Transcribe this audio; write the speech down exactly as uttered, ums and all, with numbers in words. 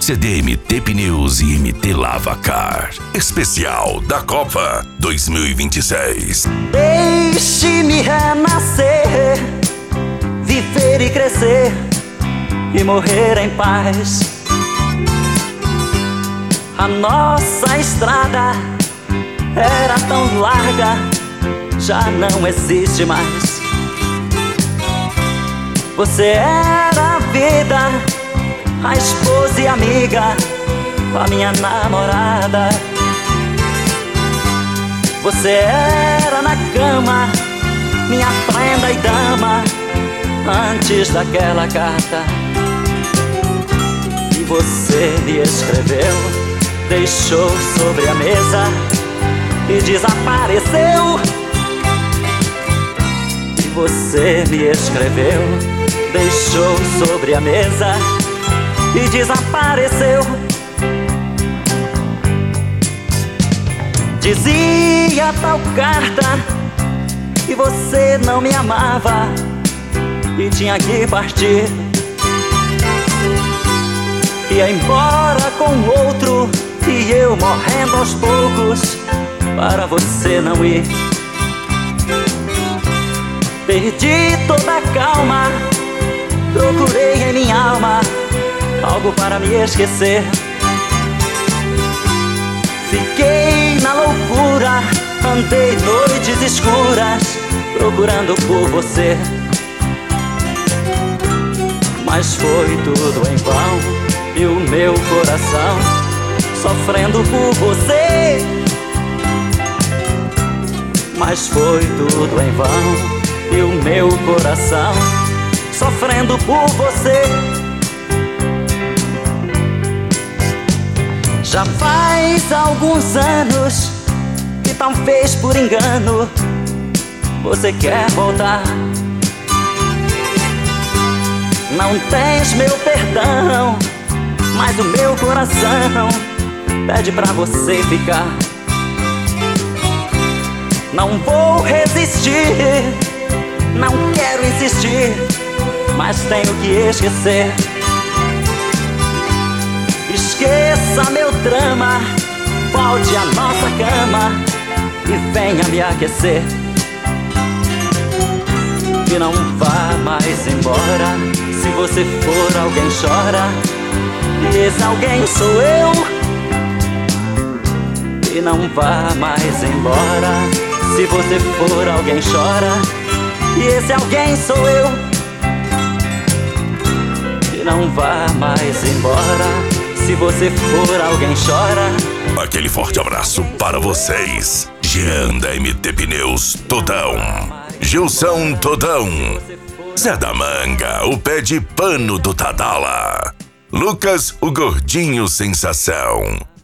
C D M T Pneus e M T Lavacar. Especial da Copa dois mil e vinte e seis. Deixe-me renascer, viver e crescer e morrer em paz. A nossa estrada era tão larga, já não existe mais. Você era a vida, a esposa e amiga, a minha namorada. Você era na cama, minha prenda e dama, antes daquela carta. E você me escreveu, deixou sobre a mesa e desapareceu. E você me escreveu, deixou sobre a mesa e desapareceu. Dizia tal carta que você não me amava e tinha que partir. Ia embora com outro e eu morrendo aos poucos para você não ir. Perdi toda a calma, procurei em minha alma algo para me esquecer. Fiquei na loucura, andei noites escuras procurando por você. Mas foi tudo em vão e o meu coração sofrendo por você. Mas foi tudo em vão e o meu coração sofrendo por você. Já faz alguns anos que talvez por engano você quer voltar. Não tens meu perdão, mas o meu coração pede pra você ficar. Não vou resistir, não quero insistir, mas tenho que esquecer. Esqueça meu drama, volte à nossa cama e venha me aquecer. E não vá mais embora, se você for alguém chora, e esse alguém sou eu. E não vá mais embora, se você for alguém chora, e esse alguém sou eu. E não vá mais embora, se você for alguém chora. Aquele forte abraço para vocês. Jean da M T Pneus Todão, Gilson Todão, Zé da Manga, o pé de pano do Tadala, Lucas o Gordinho Sensação.